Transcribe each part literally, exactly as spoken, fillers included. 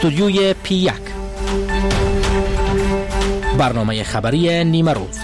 استودیوی پی یک، برنامه خبری نیمه روز.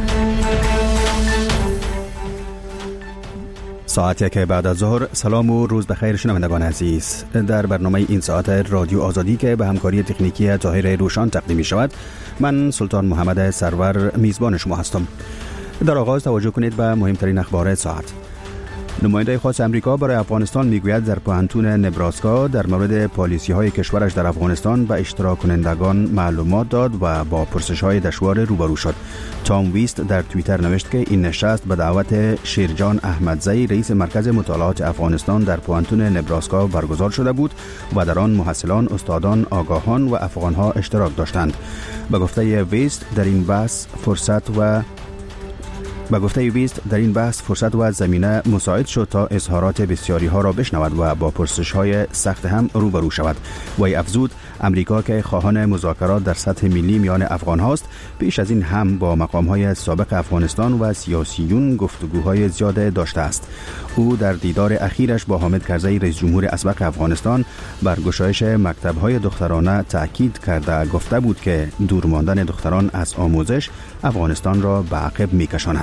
ساعتی که بعد از ظهر. سلام و روز بخیر شنوندگان عزیز. در برنامه این ساعت رادیو آزادی که به همکاری تکنیکی طاهر روشان تقدیم می شود، من سلطان محمد سرور میزبان شما هستم. در آغاز توجه کنید به مهمترین اخبار ساعت. نماینده خاص امریکا برای افغانستان میگوید در پوهنتون نبراسکا در مورد پالیسی های کشورش در افغانستان به اشتراک کنندگان معلومات داد و با پرسش های دشوار روبرو شد. تام ویست در توییتر نوشت که این نشست به دعوت شیرجان احمدزی، رئیس مرکز مطالعات افغانستان در پوهنتون نبراسکا برگزار شده بود و در آن محصلان، استادان، آگاهان و افغانها اشتراک داشتند. به گفته ویست در این بحث فرصت و با گفته ویست در این بحث فرصت و زمینه مساعد شد تا اظهارات بسیاری ها را بشنود و با پرسش های سخت هم روبرو شود. و افزود امریکا که خواهان مذاکرات در سطح ملی میان افغان هاست، پیش از این هم با مقام های سابق افغانستان و سیاسیون گفتگوهای زیاده داشته است. او در دیدار اخیرش با حامد کرزی، رئیس جمهور اسبق افغانستان، بر گشایش مکتب های دخترانه تاکید کرده گفته بود که دور ماندن دختران از آموزش افغانستان را به عقب میکشاند.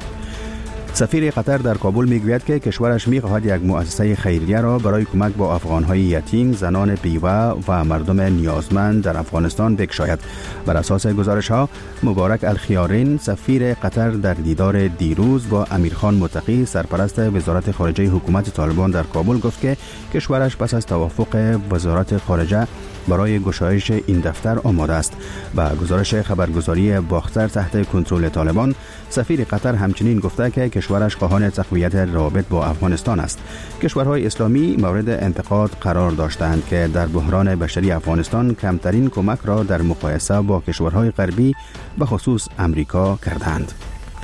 سفیر قطر در کابل میگوید که کشورش میخواهد یک مؤسسه خیریه را برای کمک با افغانهای یتیم، زنان بیوه و مردم نیازمند در افغانستان بگشاید. بر اساس گزارش ها، مبارک الخیارین، سفیر قطر در دیدار دیروز با امیرخان متقی، سرپرست وزارت خارجه حکومت طالبان در کابل گفت که کشورش پس از توافق وزارت خارجه برای گشایش این دفتر آماده است. با گزارش خبرگزاری باختر تحت کنترل طالبان، سفیر قطر همچنین گفته که کشورش خواهان تقویت روابط با افغانستان است. کشورهای اسلامی مورد انتقاد قرار داشتند که در بحران بشری افغانستان کمترین کمک را در مقایسه با کشورهای غربی به خصوص امریکا کردند.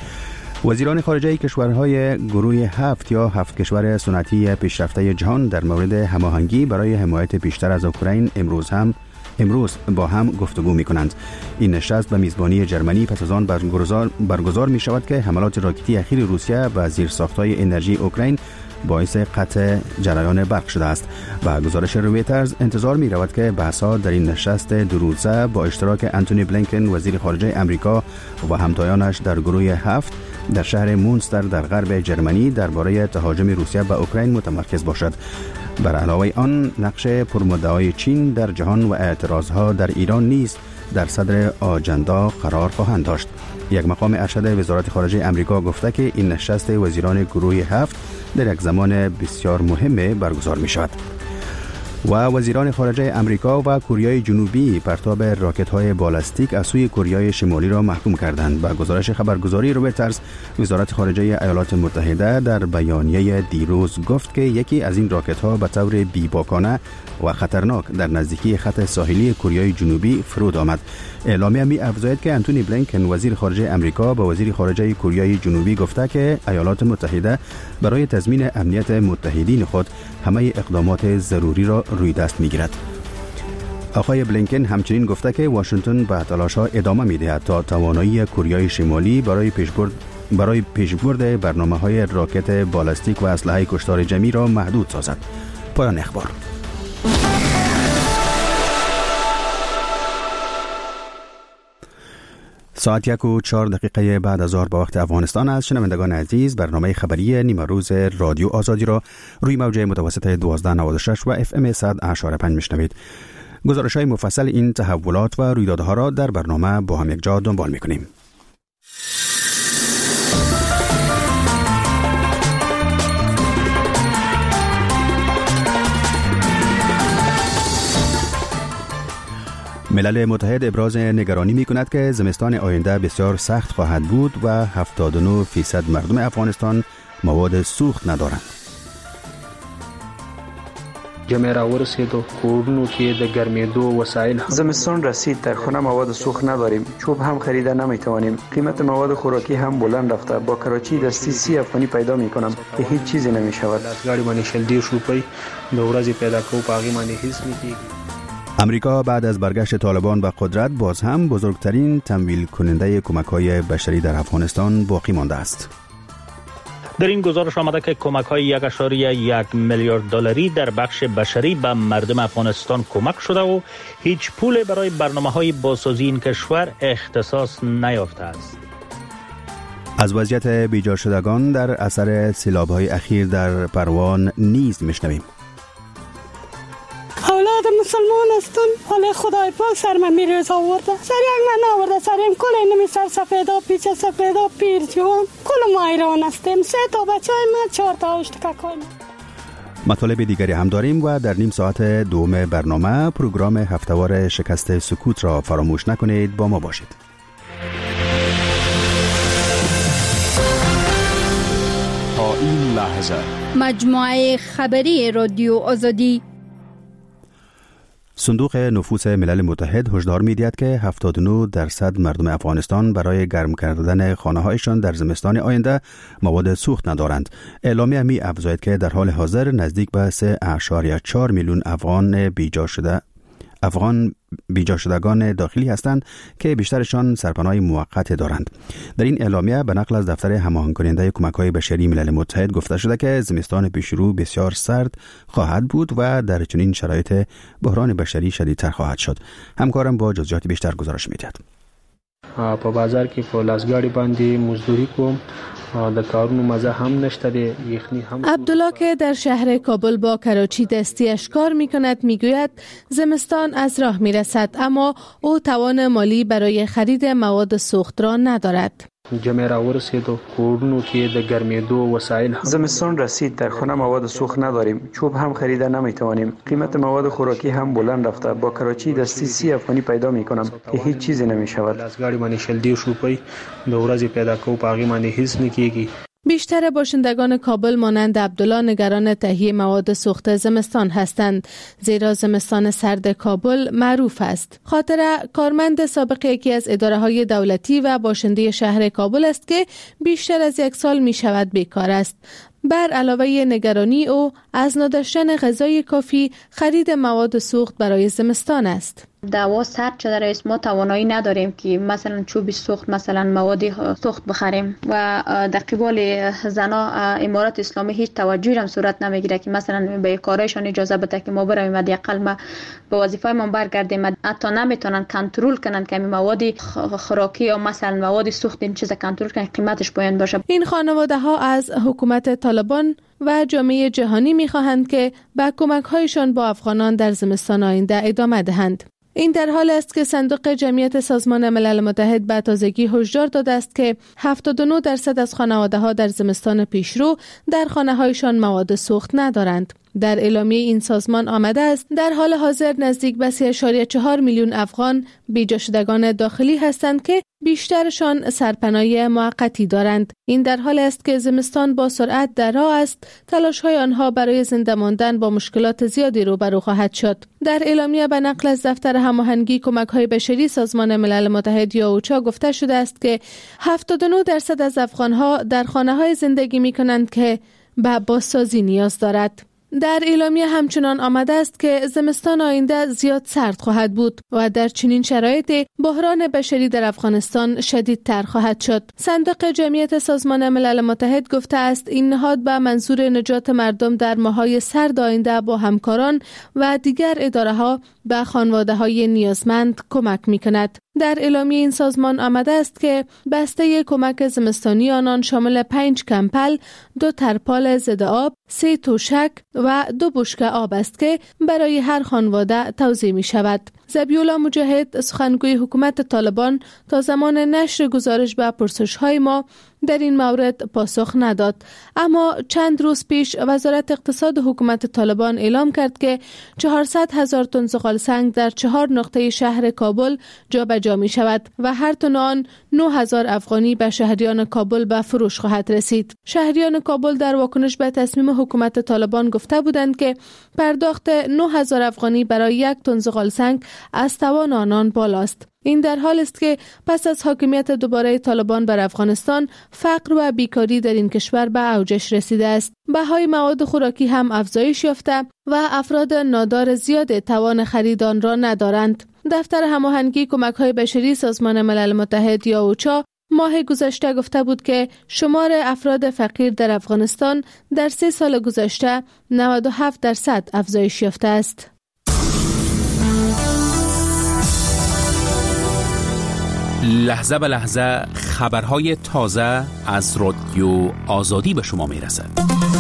وزیران خارجه کشورهای گروه هفت یا هفت کشور سنتی پیشرفته جهان در مورد هماهنگی برای حمایت بیشتر از اوکراین امروز هم امروز با هم گفتگو می کنند. این نشست به میزبانی جرمنی پس از آن برگزار, برگزار می شود که حملات راکتی اخیر روسیه به زیرساخت‌های انرژی اوکراین باعث قطع جریان برق شده است. با گزارش رویترز انتظار می رود که بحث‌ها در این نشست دو روزه با اشتراک انتونی بلینکن، وزیر خارجه امریکا و همتایانش در گروه هفت در شهر مونستر در غرب جرمنی درباره تهاجم روسیه به اوکراین متمرکز باشد. بر علاوه آن، نقش پرمدعای چین در جهان و اعتراضها در ایران نیز در صدر آجندا قرار خواهند داشت. یک مقام ارشد وزارت خارجه امریکا گفته که این نشست وزیران گروه هفت در یک زمان بسیار مهم برگزار می شود. و وزیران خارجه امریکا و کره جنوبی پرتاب راکت‌های بالستیک از سوی کره شمالی را محکوم کردند. با گزارش خبرگزاری رویترز، وزارت خارجه ایالات متحده در بیانیه دیروز گفت که یکی از این راکت‌ها به طور بی‌باکانه و خطرناک در نزدیکی خط ساحلی کره جنوبی فرود آمد. اعلامیه می افزاید که انتونی بلینکن، وزیر خارجه امریکا، به وزیر خارجه کره جنوبی گفته که ایالات متحده برای تضمین امنیت متحدین خود همه اقدامات ضروری را روی دست میگیرد. آقای بلینکن همچنین گفته که واشنگتن به تلاش‌ها ادامه می‌دهد تا توانایی کره شمالی برای پیشبرد برای پیشبرد برنامه‌های راکت بالستیک و اسلحه کشتار جمعی را محدود سازد. پایان اخبار. ساعت یک و چهار دقیقه بعد از ظهر به وقت افغانستان است. شنوندگان عزیز، برنامه خبری نیمه روز رادیو آزادی را روی موج متوسط دوازده نود و شش و اف ام صد و اشاره پنج میشنوید. گزارش های مفصل این تحولات و رویدادها را در برنامه با هم یک جا دنبال میکنیم. ملل متحد ابراز نگرانی می کند که زمستان آینده بسیار سخت خواهد بود و هفتاد و نه درصد مردم افغانستان مواد سوخت ندارند. جمعه را ورسیدو کورونو که د ګرمېدو وسایل زمستان رسید، در خانه مواد سوخت نداریم، چوب هم خریده نمیتوانیم، قیمت مواد خوراکی هم بلند رفته. با کراچی دستی سی افغانی پیدا میکنم که هیچ چیزی نمیشود. گاڑی باندې شل دیر روپۍ د ورځې پیدا کوو، پاغي باندې هیڅ نکېږي. امریکا بعد از برگشت طالبان به قدرت باز هم بزرگترین تمویل کننده کمک‌های بشری در افغانستان باقی مانده است. در این گزارش آمده که کمک‌های یک و یک میلیارد دلاری در بخش بشری به مردم افغانستان کمک شده و هیچ پول برای برنامه‌های بازسازی این کشور اختصاص نیافته است. از وضعیت بیجا شدگان در اثر سیلاب‌های اخیر در پروان نیز میشنویم. اولاد مسلمان هستم، حالا خدای پاک سر من میریز آورده، سر یک من آورده، سریم کل نمی سر سفیدا، پیچ سفیدا، پیر جوان کل ما ایران هستیم. سه تا بچه های من، چهار تا اشتکاکای من. مطالب دیگری هم داریم و در نیم ساعت دوم برنامه پروگرام هفتهوار شکست سکوت را فراموش نکنید، با ما باشید. تا این لحظه مجموعه خبری رادیو آزادی. صندوق نفوس ملل متحد هشدار می‌دهد که هفتاد و نه درصد مردم افغانستان برای گرم کردن خانه‌هایشان در زمستان آینده مواد سوخت ندارند. اعلامیه می افزاید که در حال حاضر نزدیک به سه اشاریه چهار میلیون افغان بیجا شده افغان بیجا شدگان داخلی هستند که بیشترشان سرپناه موقت دارند. در این اعلامیه به نقل از دفتر هماهنگ کننده کمک‌های بشری ملل متحد گفته شده که زمستان پیشرو بسیار سرد خواهد بود و در چنین شرایط بحران بشری شدیدتر خواهد شد. همکارم با جزئیات بیشتر گزارش می‌دهد. په بازار کې په لاسګاډي باندې مزدوري کوم، د کارونو مزه هم نشته، دی یخنی هم. عبدالله که در شهر کابل با کراچی دستیش کار میکند میگوید زمستان از راه میرسد، اما او توان مالی برای خرید مواد سوخت را ندارد. جمعه را ورسید و کورونو کې د ګرمېدو وسایل هم. زمستان رسید، در خانه مواد سوخت نداریم، چوب هم خریده نمیتوانیم، قیمت مواد خوراکی هم بلند رفته، با کراچی دستی سی افغانی پیدا میکنم که هیچ چیزی نمیشود. لاسګاډي باندې شل دیرش روپۍ د ورځې پیدا کوو، په هغې باندې هیڅ نه کېږي. بیشتر باشندگان کابل مانند عبدالله نگران تهیه مواد سوخت زمستان هستند، زیرا زمستان سرد کابل معروف است. خاطر کارمند سابق یکی از اداره های دولتی و باشنده شهر کابل است که بیشتر از یک سال می شود بیکار است. بر علاوه نگرانی او از نداشتن غذای کافی، خرید مواد سوخت برای زمستان است. دوا سرد شده رئیس، ما توانایی نداریم که مثلا چوب سوخت، مثلا مواد سوخت بخریم و در قبال زنا امارات اسلامی هیچ توجهی هم صورت نمیگیره که مثلا به کارایشان اجازه بده که ما برویم حداقل ما به وظیفه ما برگردیم. حتی نمیتونن کنترل کنن که مواد خوراکی یا مثلا مواد سوخت این چیزا کنترل کنن، قیمتش پایین باشه. این خانواده ها از حکومت طالبان و جامعه جهانی میخواهند که به کمک‌هایشان با افغانان در زمستان آینده ادامه دهند. این در حال است که صندوق جمعیت سازمان ملل متحد به تازگی هشدار داده است که هفتاد و نه درصد از خانواده‌ها در زمستان پیشرو در خانه‌هایشان مواد سوخت ندارند. در اعلامیه این سازمان آمده است در حال حاضر نزدیک به سه اشاریه چهار میلیون افغان بیجا شدگان داخلی هستند که بیشترشان سرپناه موقتی دارند. این در حال است که زمستان با سرعت در راه است، تلاش‌های آنها برای زنده ماندن با مشکلات زیادی روبرو خواهد شد. در اعلامیه به نقل از دفتر هماهنگی کمک‌های بشری سازمان ملل متحد یا اوچا گفته شده است که هفتاد و نه درصد از افغان‌ها در خانه‌های زندگی می‌کنند که به بازسازی نیاز دارد. در اعلامیه همچنان آمده است که زمستان آینده زیاد سرد خواهد بود و در چنین شرایطی بحران بشری در افغانستان شدیدتر خواهد شد. صندوق جمعیت سازمان ملل متحد گفته است این نهاد به منظور نجات مردم در ماه‌های سرد آینده با همکاران و دیگر اداره‌ها به خانواده‌های نیازمند کمک می‌کند. در اعلامیه این سازمان آمده است که بسته کمک زمستانی آنان شامل پنج کمپل، دو ترپال ضد آب، سه توشک و دو بشکه آب است که برای هر خانواده توزیع می شود. ذبیح‌الله مجاهد سخنگوی حکومت طالبان تا زمان نشر گزارش به پرسش‌های ما در این مورد پاسخ نداد، اما چند روز پیش وزارت اقتصاد حکومت طالبان اعلام کرد که چهارصد هزار تن زغال سنگ در چهار نقطه شهر کابل جابجا می شود و هر تن آن نه هزار افغانی به شهریان کابل به فروش خواهد رسید. شهریان کابل در واکنش به تصمیم حکومت طالبان گفته بودند که پرداخت نه هزار افغانی برای یک تن زغال سنگ از توان آنان بالاست. این در حال است که پس از حاکمیت دوباره طالبان بر افغانستان، فقر و بیکاری در این کشور به اوجش رسیده است. بهای مواد خوراکی هم افزایش یافته و افراد نادار زیاد توان خرید آن را ندارند. دفتر هماهنگی کمک‌های بشری سازمان ملل متحد یا اوچا ماه گذشته گفته بود که شمار افراد فقیر در افغانستان در سه سال گذشته نود و هفت درصد افزایش یافته است. لحظه به لحظه خبرهای تازه از رادیو آزادی به شما می رسد.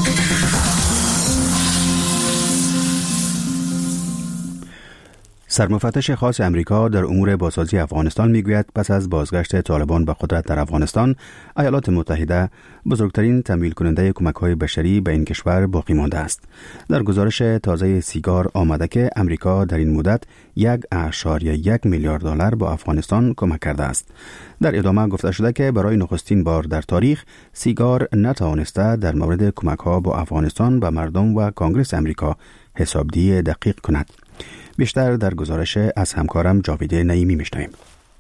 سرمفتش خاص امریکا در امور بازسازی افغانستان میگوید پس از بازگشت طالبان به قدرت در افغانستان، ایالات متحده بزرگترین تمویل کننده کمک‌های بشری به این کشور باقی مانده است. در گزارش تازه سیگار آمده که امریکا در این مدت یک اعشاریه یک میلیارد دلار به افغانستان کمک کرده است. در ادامه گفته شده که برای نخستین بار در تاریخ سیگار نتوانسته در مورد کمک‌ها به افغانستان به مردم و کانگرس امریکا حسابدهی دقیق کند. بیشتر در گزارش از همکارم جاوید نعیمی میشنویم.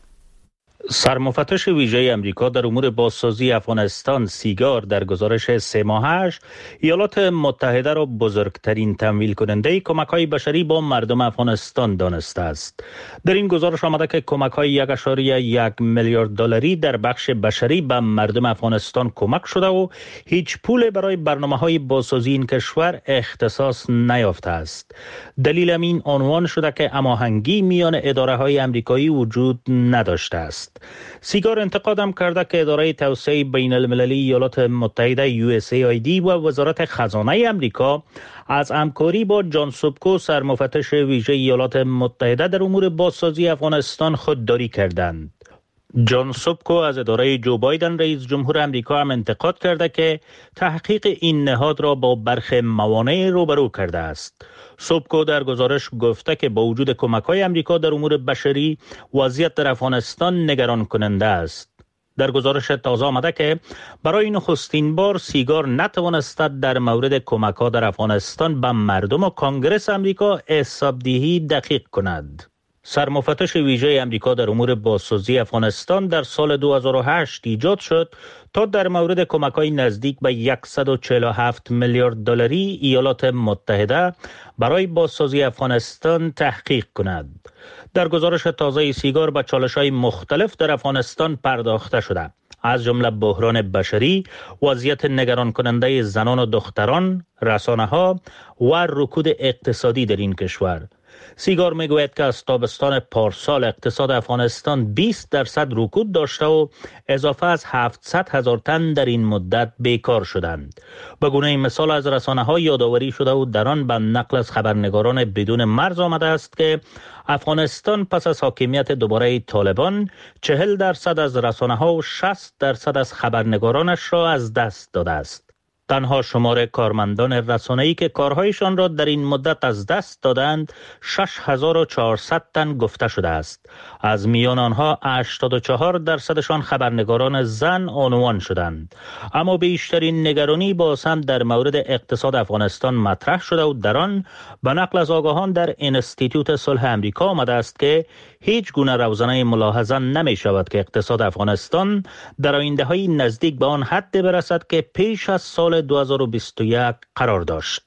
سرمفتش ویژه امریکا در امور بازسازی افغانستان سیگار در گزارش سه ماهش ایالات متحده را بزرگترین تمویل کننده کمک‌های بشری با مردم افغانستان دانسته است. در این گزارش آمده که کمک‌های یک اشاریه یک میلیارد دلاری در بخش بشری به مردم افغانستان کمک شده و هیچ پول برای برنامه‌های بازسازی این کشور اختصاص نیافته است. دلیل این عنوان شده که هماهنگی میان اداره‌های آمریکایی وجود نداشته است. سیگار انتقادم کرده که اداره توسعه بین المللی ایالات متحده یو اس ای آی دی و وزارت خزانه امریکا از همکاری با جان سوبکو سرمفتش ویژه ایالات متحده در امور بازسازی افغانستان خودداری کردند. جان سوبکو از اداره جو بایدن رئیس جمهور امریکا هم انتقاد کرده که تحقیق این نهاد را با برخی موانع روبرو کرده است. سوبکو در گزارش گفته که با وجود کمک‌های امریکا در امور بشری، وضعیت در افغانستان نگران کننده است. در گزارش تازه آمده که برای نخستین بار سیگار نتوانسته در مورد کمک‌ها در افغانستان به مردم و کانگرس امریکا حسابدهی دقیق کند. سرمفتش ویژه امریکا در امور بازسازی افغانستان در سال دو هزار و هشت ایجاد شد تا در مورد کمک‌های نزدیک به صد و چهل و هفت میلیارد دلاری ایالات متحده برای بازسازی افغانستان تحقیق کند. در گزارش تازه سیگار به چالش‌های مختلف در افغانستان پرداخته شده، از جمله بحران بشری، وضعیت نگران کننده زنان و دختران، رسانه‌ها و رکود اقتصادی در این کشور. سیگار میگوید که از تابستان پارسال اقتصاد افغانستان بیست درصد رکود داشته و اضافه از هفتصد هزار تن در این مدت بیکار شدند. به گونه مثال از رسانه‌ها یادآوری شده و در آن به نقل از خبرنگاران بدون مرز آمده است که افغانستان پس از حاکمیت دوباره طالبان چهل درصد از رسانه‌ها و شصت درصد از خبرنگارانش را از دست داده است. تنها شمار کارمندان رسانه‌ای که کارهایشان را در این مدت از دست دادند شش هزار و چهارصد تن گفته شده است. از میان آنها هشتاد و چهار درصدشان خبرنگاران زن عنوان شدند. اما بیشترین نگرانی باز هم در مورد اقتصاد افغانستان مطرح شده و در آن به نقل از آگاهان در انستیتوت صلح امریکا آمده است که هیچ گونه روزنه ملاحظه نمی شود که اقتصاد افغانستان در آینده‌های نزدیک به آن حد برسد که پیش از سال دو هزار و بیست و یک قرار داشت.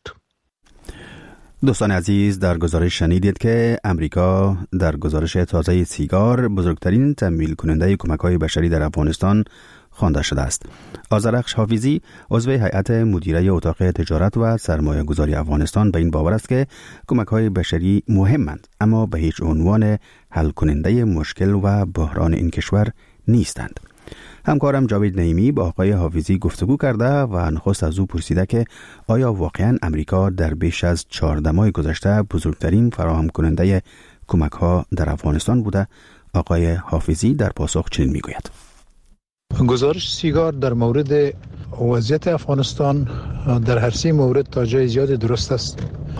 دوستان عزیز، در گزارش شنیدید که امریکا در گزارش تازه سیگار بزرگترین تمویل کننده کمک‌های بشری در افغانستان خوانده شده است. آذرخش حافظی عضو هیئت مدیره اتاق تجارت و سرمایه گذاری افغانستان به این باور است که کمک‌های بشری مهمند، اما به هیچ عنوان حل کننده مشکل و بحران این کشور نیستند. همکارم جاوید نعیمی با آقای حافظی گفتگو کرده و نخست از او پرسیده که آیا واقعاً امریکا در بیش از چهارده ماه گذشته بزرگترین فراهم کننده کمک‌ها در افغانستان بوده؟ آقای حافظی در پاسخ چنین میگوید: گزارش سیگار در مورد وضعیت افغانستان در هر سه مورد تا جای زیاد درست است.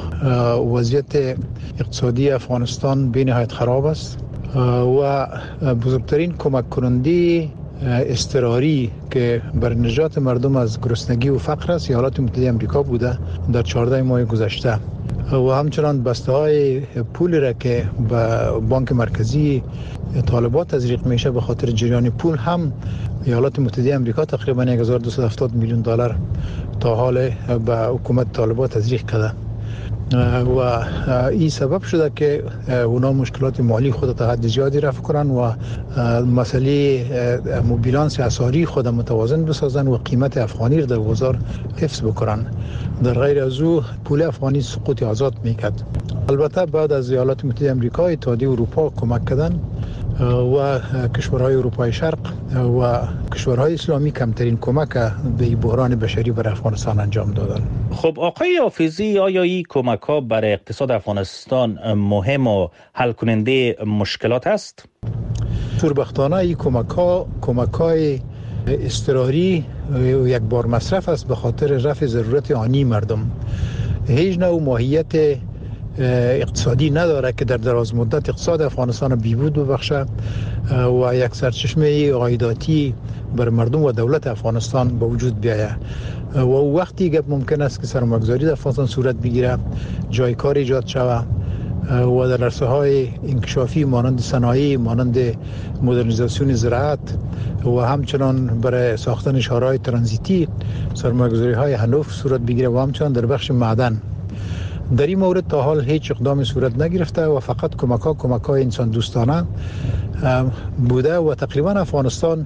وضعیت اقتصادی افغانستان به نهایت خراب است و بزرگترین کمک کننده اضطراری که بر نجات مردم از گرسنگی و فقر است ایالات متحده آمریکا بوده در چهارده ماه گذشته، و همچنان بسته های پول را که به بانک مرکزی طالبات تزریق میشه به خاطر جریان پول هم ایالات متحده آمریکا تقریبا هزار و دویست و هفتاد میلیون دلار تا حال به حکومت طالبات تزریق کرده. و این سبب شده که اونا مشکلات مالی خود تا حد زیادی رفع کنن و مسئله بیلانس اسعاری خود متوازن بسازن و قیمت افغانی را در بازار حفظ بکنن. در غیر از او پول افغانی سقوط آزاد میکرد. البته بعد از ایالات متحده آمریکا، اتحادیه اروپا کمک کردن و کشورهای اروپای شرق و کشورهای اسلامی کمترین کمک به بحران بشری بر افغانستان انجام دادن. خب آقای حافظی، آیا این کمک ها برای اقتصاد افغانستان مهم و حل کننده مشکلات است؟ شوربختانه این کمک ها کمک های اضطراری یک بار مصرف است به خاطر رفع ضرورت آنی مردم. هیچ نوع ماهیت اقتصادی نداره که در دراز مدت اقتصاد افغانستان بیهود ببخشه و یک سرچشمه عایداتی بر مردم و دولت افغانستان به وجود بیاید و وقتی گپ ممکن است که سرمایه‌گذاری در افغانستان صورت بگیره، جای کار ایجاد شود و در عرصه‌های انکشافی مانند صنایع، مانند مدرنیزاسیون زراعت و همچنان برای ساختن شهرهای ترانزیتی سرمایه‌گذاری‌های هنوف صورت بگیره و همچنان در بخش معدن. در این مورد تا حال هیچ اقدام صورت نگرفته و فقط کمک ها کمک های انسان دوستانه بوده و تقریبا افغانستان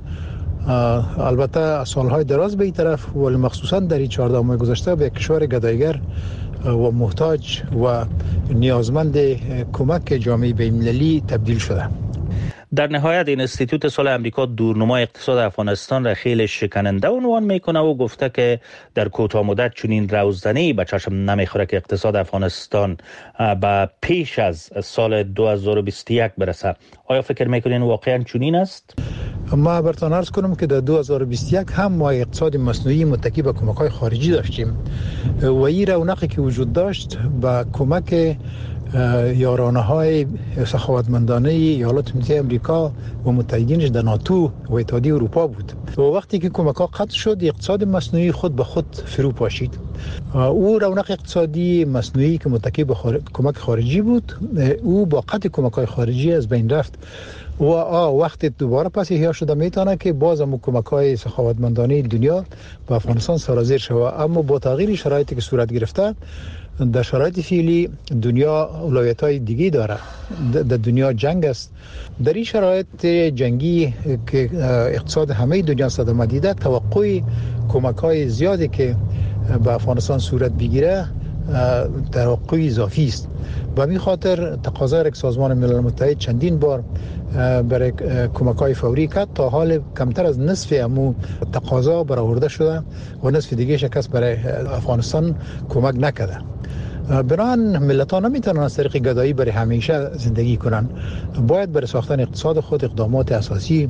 البته سالهای دراز به این طرف ولی مخصوصا در این چهارده ماه گذشته به کشور گدایگر و محتاج و نیازمند کمک جامعه بین‌المللی تبدیل شده. در نهایت این انستیتوت صلح امریکا دورنمای اقتصاد افغانستان را خیلی شکننده عنوان میکنه و گفته که در کوتاه مدت چنین روزنه‌ای به چشم نمیخوره که اقتصاد افغانستان به پیش از سال دو هزار و بیست و یک برسه. آیا فکر میکنین واقعا چنین است؟ ما براتون عرض کنم که در دو هزار و بیست و یک هم ما اقتصاد مصنوعی متکی به کمک‌های خارجی داشتیم و این رونقی که وجود داشت با کمک یارانه های سخاوتمندانه ایالات متحده آمریکا و متحدینش در ناتو و اتحادیه اروپا بود و وقتی که کمک ها قطع شد اقتصاد مصنوعی خود به خود فرو پاشید. او رونق اقتصادی مصنوعی که متکی به خار... کمک خارجی بود او با قطع کمک های خارجی از بین رفت و وقتی دوباره پس احیا شده میتونه که باز هم کمک های سخاوتمندانه دنیا به افغانستان سرازیر شود. اما با تغییر شرایطی که صورت گرفته در شرایط فعلی دنیا اولویت‌های دیگه داره. در دنیا جنگ است. در این شرایط جنگی که اقتصاد همه دنیا صدمه دیده، توقع کمک‌های زیادی که به افغانستان صورت بگیره توقع اضافی است. به همین خاطر تقاضای سازمان ملل متحد چندین بار برای کمک‌های فوری کرد. تا حال کمتر از نصف امو تقاضا برآورده شده و نصف دیگه شکست برای افغانستان کمک نکرده. بنابراین ملت‌ها نمیتونن از طریق گدایی برای همیشه زندگی کنن. باید برای ساختن اقتصاد خود اقدامات اساسی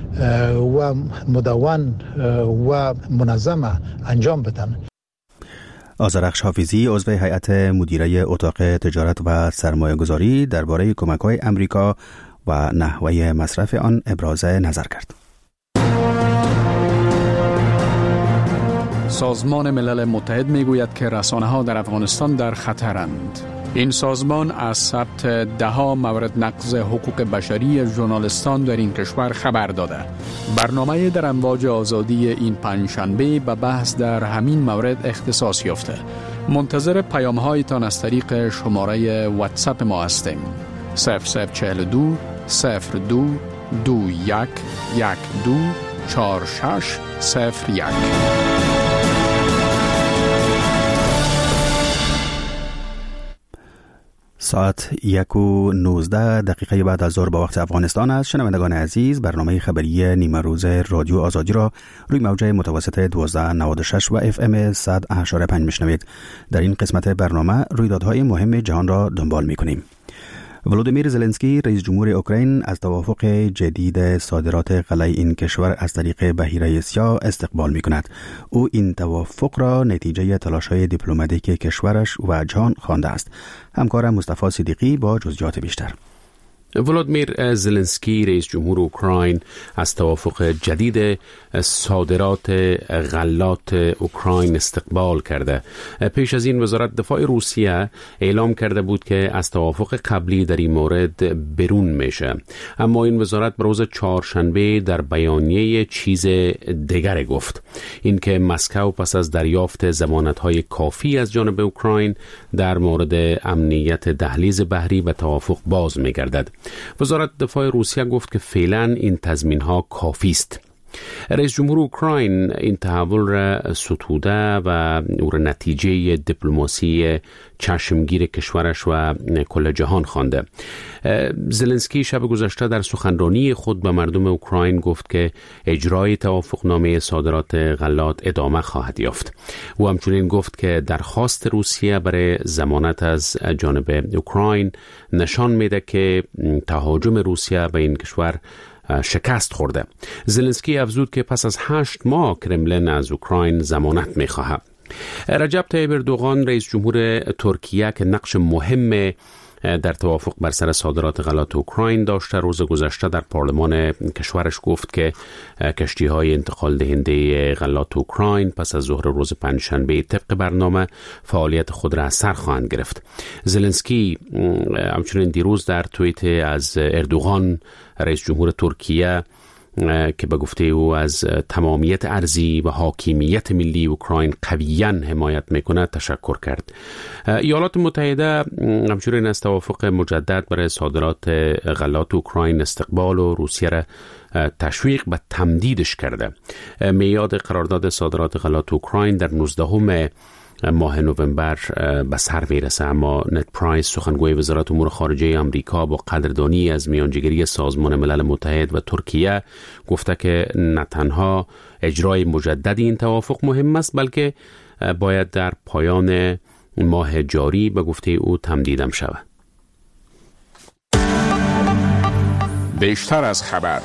و مدون و منظم انجام بدن. آذرخش حافظی عضو هیئت مدیره اتاق تجارت و سرمایه گذاری درباره کمک‌های امریکا و نحوه مصرف آن ابراز نظر کرد. سازمان ملل متحد میگوید که رسانه‌ها در افغانستان در خطرند. این سازمان از ثبت ده‌ها مورد نقض حقوق بشری ژورنالیستان در این کشور خبر داده. برنامه در امواج آزادی این پنجشنبه به بحث در همین مورد اختصاص یافته. منتظر پیام‌هایتان از طریق شماره واتساپ ما هستیم. صفر صفر چهل و دو صفر دو دو یک یک دو چهار شش صفر یک. ساعت یک و نوزده دقیقه بعد از ظهر با وقت افغانستان است. شنوندگان عزیز، برنامه خبری نیمه روز رادیو آزادی را روی موج متوسط دوازده نود و شش و اف ام صد و هشت و پنج میشنوید. در این قسمت برنامه رویدادهای مهم جهان را دنبال میکنیم. ولودیمیر زلنسکی رئیس جمهور اوکراین از توافق جدید صادرات غله این کشور از طریق بحیره سیاه استقبال می کند. او این توافق را نتیجه تلاش‌های دیپلماتیک کشورش و جهان خوانده است. همکارم مصطفی صدیقی با جزئیات بیشتر. ولادیمیر زلنسکی رئیس جمهور اوکراین از توافق جدید صادرات غلات اوکراین استقبال کرده. پیش از این وزارت دفاع روسیه اعلام کرده بود که از توافق قبلی در این مورد برون میشه، اما این وزارت روز چهارشنبه در بیانیه چیز دیگر گفت، اینکه مسکو پس از دریافت ضمانت‌های کافی از جانب اوکراین در مورد امنیت دهلیز بحری و توافق باز می‌گردد. وزارت دفاع روسیه گفت که فعلا این تضمین‌ها کافی است. رئیس جمهور اوکراین این تحول را ستوده و او را نتیجه دیپلماسی چشمگیر کشورش و کل جهان خوانده. زلنسکی شب گذشته در سخنرانی خود به مردم اوکراین گفت که اجرای توافقنامه صادرات غلات ادامه خواهد یافت. او همچنین گفت که درخواست روسیه برای ضمانت از جانب اوکراین نشان میده که تهاجم روسیه به این کشور شکست خورده. زلنسکی افزود که پس از هشت ماه کرملین از اوکراین ضمانت می‌خواهد. رجب طیب اردوغان رئیس جمهور ترکیه که نقش مهم در توافق بر سر صادرات غلات اوکراین داشته، روز گذشته در پارلمان کشورش گفت که کشتی‌های انتقال دهنده غلات اوکراین پس از ظهر روز پنجشنبه طبق برنامه فعالیت خود را از سر خواهند گرفت. زلنسکی همچنین دیروز در توییت از اردوغان رئیس جمهور ترکیه که به گفته او از تمامیت ارضی و حاکمیت ملی اوکراین قویاً حمایت میکند تشکر کرد. ایالات متحده همچنین از توافق مجدد برای صادرات غلات اوکراین استقبال و روسیه را تشویق به تمدیدش کرده. میعاد قرارداد صادرات غلات اوکراین در نوزدهم ماه نوامبر به سر میرسه، اما نت پرایس سخنگوی وزارت امور خارجه آمریکا با قدردانی از میانجیگری سازمان ملل متحد و ترکیه گفته که نه تنها اجرای مجدد این توافق مهم است، بلکه باید در پایان ماه جاری به گفته او تمدیدم شود. بیشتر از خبر.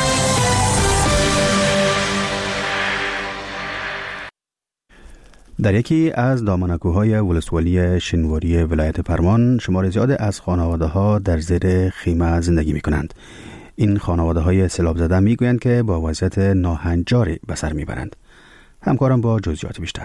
در یکی از دامنکوهای ولسوالی شنواری ولایت پروان شمار زیاد از خانواده‌ها در زیر خیمه زندگی می‌کنند. این خانواده‌های سیلاب زده می‌گویند که با وضعیت ناهنجاری به سر می‌برند. همکارم با جزئیات بیشتر.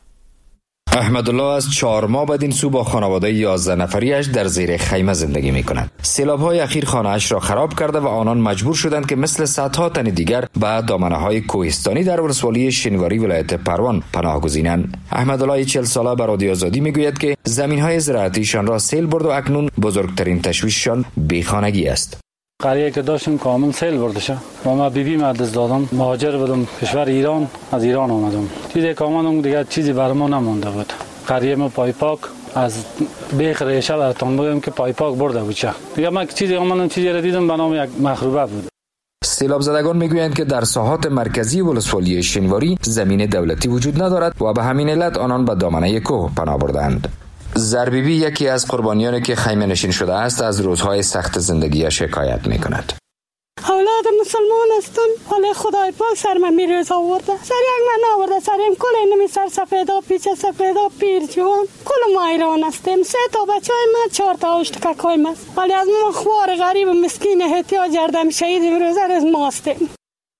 احمدالله از چهار ماه بعد این سو با خانواده یازده نفریش در زیر خیمه زندگی می کند. سیلاب‌های اخیر خانه‌اش را خراب کرده و آنان مجبور شدند که مثل صدها تن دیگر به دامنه‌های کوهستانی در ولسوالی شنواری ولایت پروان پناه گزینند. احمدالله چهل ساله به رادیو آزادی میگوید که زمین‌های زراعتیشان را سیل برد و اکنون بزرگترین تشویششان بیخانگی است. قریه که داشتم کامل سیل برده شد و ما بی بی مدرس دادم، مهاجر بودم کشور ایران، از ایران آمدم. چیزی که آمدم دیگه چیزی برام نمونده بود. قریه ما پای پاک از بیخ ریشه براتون بگم که پای پاک برده بود چه دیگه. من چیزی آمدم چیزی را دیدم به نام یک مخروبه بود. سیلاب زدگان میگویند که در ساحات مرکزی ولسوالی شنواری زمین دولتی وجود ندارد و به همین علت آنان به دامنه کوه پناه بردند. زربیبی یکی از قربانیانی که خیمه نشین شده است از روزهای سخت زندگی شکایت میکند. اولاد مسلمان هستن، ولی خدای پاک سر من میرز آورده، سر یک من آورده، سریم کل اینمی سر سفیدا پیچه سفیدا پیر جوان کل ما ایران هستیم. سه تا بچه های من چهار تا اشتکک های من، ولی از ما خوار غریب مسکین احتیاج جردم شهید امروز از ما هستیم.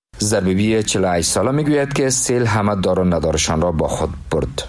زربیبی چهل و هشت ساله میگوید که سیل همه دار و ندارشان را با خود برد.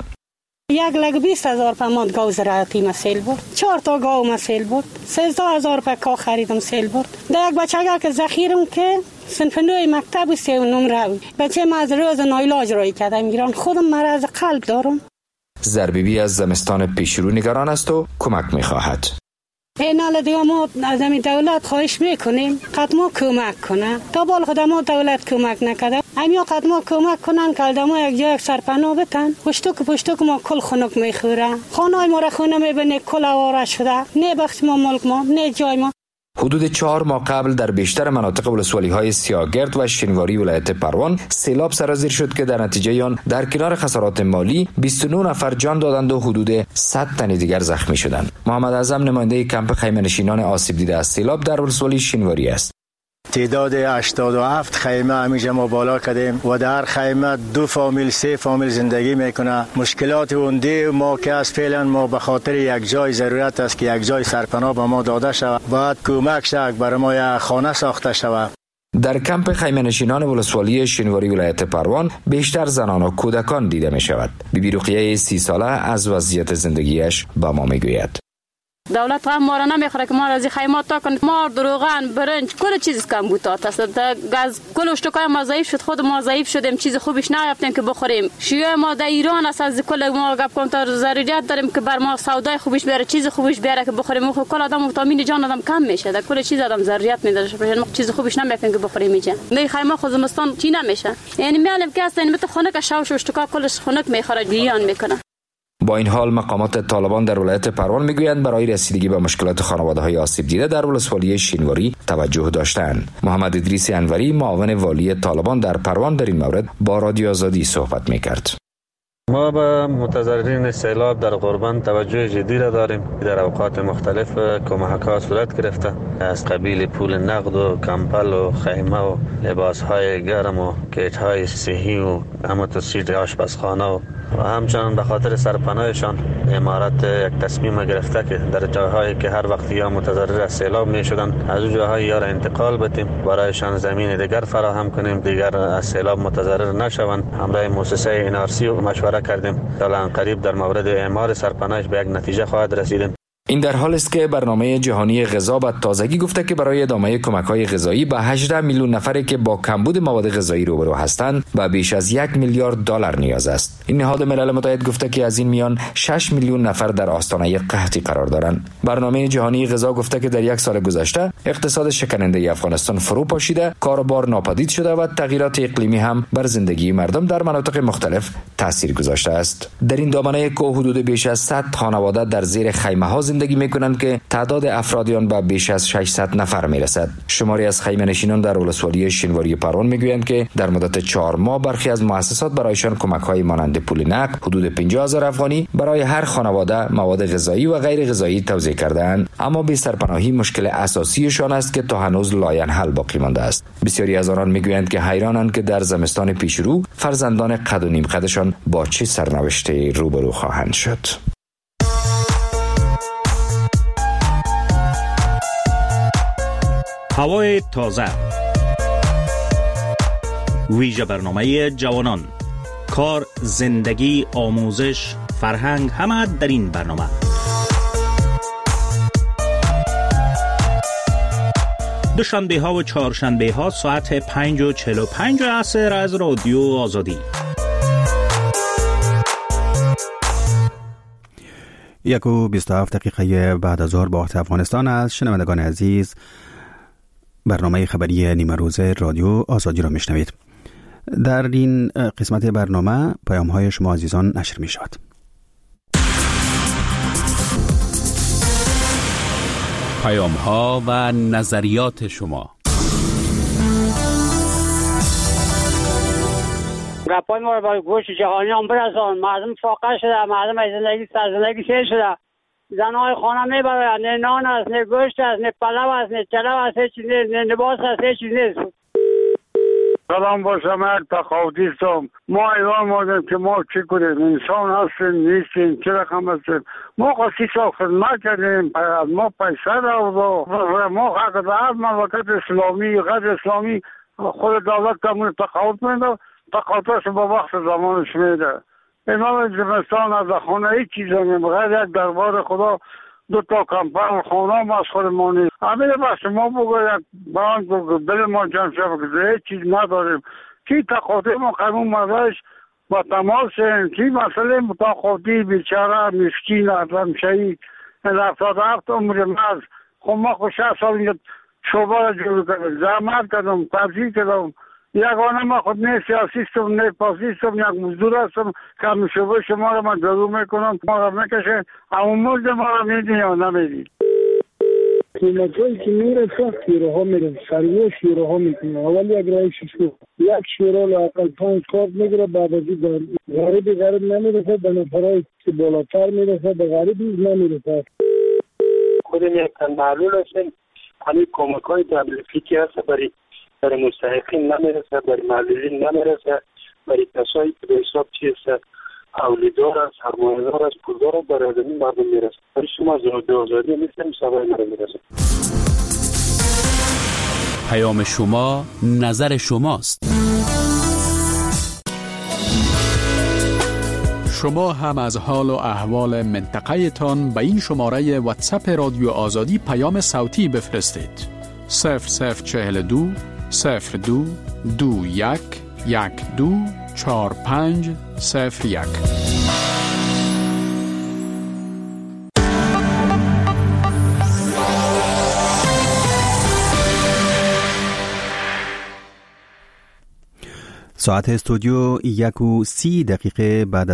یک لگ بیست هزار پماد گاو زراعتی ما سیل برد، چهار تا گاو ما سیل برد، سیزده هزار پا کا خریدم سیل برد. در یک بچه که ذخیرم که صنف نوی مکتب و سه و نمره بود، بچه ما از روز نایلاج رای کردم ایران، خودم مرض قلب دارم. زربیبی از زمستان پیشرو نگران است و کمک میخواهد. این حال دیگه ما از همین دولت خواهش میکنیم قد ما کمک کنه. تا بال خود ما دولت کمک نکرده، همیا قد ما کمک کنن که ما یک جای یک سرپناه بتن. پشتوک پشتوک ما کل خنک میخوره، خانه ما را خونه میبینه کل آواره شده، نه بخش ما ملک ما نه جای ما. حدود چهار ماه قبل در بیشتر مناطق ولسوالی های سیاگرد و شنواری ولایت پروان سیلاب سرازیر شد که در نتیجه آن در کنار خسارات مالی بیست و نه نفر جان دادند و حدود صد تن دیگر زخمی شدند. محمد اعظم نماینده کمپ خیمه نشینان آسیب دیده از سیلاب در ولسوالی شنواری است. تعداد هشتاد و هفت خیمه همیشه ما بالا کردیم و در خیمه دو فامیل سه فامیل زندگی میکنه. مشکلات اونده ما که از فعلا ما به خاطر یک جای ضرورت است که یک جای سرپناه به ما داده شود، باید کمک شد برای ما یک خانه ساخته شود. در کمپ خیمه نشینان ولسوالی شینواری ولایت پروان بیشتر زنان و کودکان دیده می شود. بیبی رقیه سی ساله از وضعیت زندگیش با ما می گوید. دولت هم ما را نمیخوره که ما را از خیمات تا کنه. ما دروغن برنج کل چیز کم بوتات است. گاز کل اشتکای ما ضعیف شد، خود ما ضعیف شدیم، چیز خوبیش نیافتیم که بخوریم. شیوه ما در ایران است، از کل ما گپ کنم تا ضروریت داریم که بر ما سودای خوبیش بیاره، چیز خوبیش بیاره که بخوریم. خو کل آدم ویتامین جان آدم کم میشه، در کل چیز آدم ضروریت میداره. ما چیز خوبیش نمیکنیم که بخوریم میشه. می خیمه خود زمستان چی نمیشه. یعنی میالم که است مت خنک شاوش اشتکا کلش خنک میخوره بیان میکنه. با این حال مقامات طالبان در ولایت پروان میگویند برای رسیدگی به مشکلات خانواده‌های آسیب دیده در ولسوالی شینواری توجه داشتند. محمد ادریس انوری معاون والی طالبان در پروان در این مورد با رادیو آزادی صحبت میکرد. ما به متضررین سیلاب در قربان توجه جدی را داریم. در اوقات مختلف کمک‌ها صورت گرفته، از قبیل پول نقد و کمپل و خیمه و لباس‌های گرم و کیت‌های صحی و اماتوسیت آشپزخانه و و همچنان به خاطر سرپناهشان امارت یک تصمیم گرفته که در جاهایی که هر وقت یا متضرر از سیلاب می شدن از اون جاهای یا را انتقال بدیم، برایشان زمین دیگر فراهم کنیم، دیگر از سیلاب متضرر نشوند. همراه مؤسسه این آر سی مشوره کردیم تا الان قریب در مورد اعمار سرپناهش به یک نتیجه خواهد رسیدیم. این در حال است که برنامه جهانی غذا به تازگی گفته که برای ادامه کمک‌های غذایی به هجده میلیون نفری که با کمبود مواد غذایی روبرو هستند و بیش از یک میلیارد دلار نیاز است. این نهاد ملل متحد گفته که از این میان شش میلیون نفر در آستانه قحطی قرار دارند. برنامه جهانی غذا گفته که در یک سال گذشته اقتصاد شکننده افغانستان فرو پاشیده، کاروبار ناپدید شده و تغییرات اقلیمی هم بر زندگی مردم در مناطق مختلف تاثیر گذاشته است. در این دامنه که حدود بیش از صد خانواده در زیر خیمه‌ها زندگی میکنند که تعداد افراد آن به بیش از ششصد نفر میرسد. شماری از خیمه نشینان در ولسوالی شینواری پروان میگویند که در مدت چهار ماه برخی از مؤسسات برایشان کمک‌های مانند پول نقد حدود پنجاه هزار افغانی برای هر خانواده مواد غذایی و غیر غذایی توزیع کردند، اما بی سرپناهی مشکل اساسیشان است که تا هنوز لاینحل باقی مانده است. بسیاری از آنان میگویند که حیرانند که در زمستان پیشرو فرزندان قد و نیم قدشان با چه سرنوشتی روبرو خواهند شد. هوای تازه، ویژه برنامه جوانان، کار، زندگی، آموزش، فرهنگ، همه در این برنامه. دوشنبه ها و چهارشنبه ها ساعت پنج و چهل و پنج عصر از رادیو آزادی. یک و بیست و هفت دقیقه بعد از ظهر با وقت افغانستان است. شنوندگان عزیز، برنامه خبری نیمه روز رادیو آزادی را میشنوید. در این قسمت برنامه پیام های شما عزیزان نشر می شود. پیام ها و نظریات شما. گپای ما رو برای گوش جهانی هم برسان. مردم فاقه شده، مردم از زندگی سرزندگی سیر شده. زنهای خانه میبرند، نه نان است، نه گوشت است، نه پلو است، نه چلو است، نه لباس است، نه چیز نیست. سلام با شما، تخاوتی هستم. ما ایران مادم که ما چی کنیم؟ انسان هستیم نیستیم، چه رقم هستیم؟ ما خواهی سال خدمت کردیم، ما پیسه دارد، ما حق دارد مملکت اسلامی، غیر اسلامی خود دولت کمون تخاوت میده، تخاوتش با وقت زمانش میده. امام زمستان از خانه هیچ چیز نمیم، غیر یک دربار خدا دو تا کمپل خانه هم از خود ما نیست. همین بس ما بگو یک بران بگو بل ما جمع شد که هیچ چیز نداریم. کی تخاطی ما خیمون مردش با تماس شدیم، کی مسئله متخاطی بیچاره مسکین ادم شهید هفتاد هفت عمر مرز. خب ما خود شهست سال اینجا شعبه را جور کردم، زحمت کردم، تبزیر کردم. یگانه ما خود نه سیاسیستم نه پاسیستم، یک مزدور هستم که همین شعبه شما را من جلو میکنم، ما را میکشه، اما مزد ما را میدین یا نمیدین. قیمت هایی که میرسه شیره ها میرسه، سریع شیره ها میکنه. اول یک رای شیشه یک شیره لاقل پانچ کارت میگیره، بعد از این غریبی غریب نمیرسه، به نفرهای که بالاتر میرسه، به غریب نیز نمیرسه. خودم یک تن معلول هستیم، همین کمک های دبلیوفی که هست برای برای مستحقین نمیرسه، برای معلولین نمیرسه، برای کسایی که به حساب چیست اولیدار است، سرمایه‌دار است، پولدار است، برای آدمی مردم میرسه. برای شما زنده آزادی میتونیم سوال مرا میرسه. پیام شما نظر شماست. شما هم از حال و احوال منطقه تان به این شماره واتساپ رادیو آزادی پیام صوتی بفرستید. صفر صفر چهل دو صفر دو دو یک یک دو چهار پنج صفر یک. ساعت استودیو یک و سی دقیقه بعد